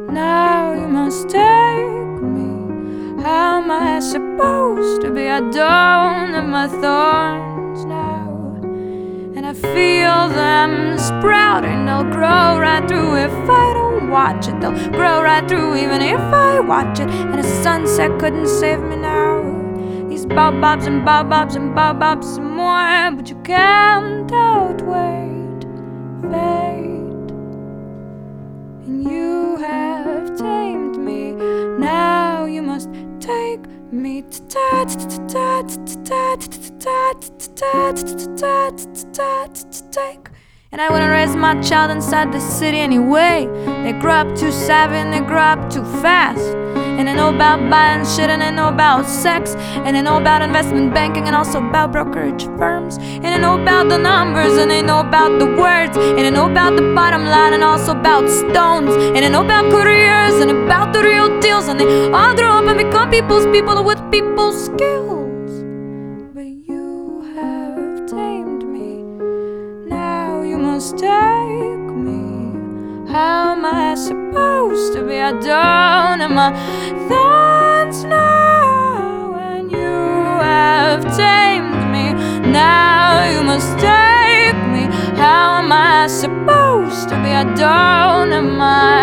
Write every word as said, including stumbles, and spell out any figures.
Now you must take me. How am I supposed to be? I don't have my thorns now, and I feel them sprouting. They'll grow right through if I don't watch it. They'll grow right through even if I watch it. And a sunset couldn't save me now. These baobabs and baobabs and baobabs some more, but you can't outwait fate. And you have tamed me. Now you must take me to ta ta ta ta ta ta ta ta ta ta take. And I wouldn't raise my child inside the city anyway. They grow up too savvy and they grow up too fast. And they know about buying shit, and they know about sex, and they know about investment banking, and also about brokerage firms. And they know about the numbers, and they know about the words, and they know about the bottom line, and also about stones. And they know about careers, and about the real deals. And they all grow up and become people's people with people's skills. But you have tamed me. Now you must take me. How am I supposed to be? I don't have my thorns now, and you have tamed me. Now you must take me. How am I supposed to be? I don't have my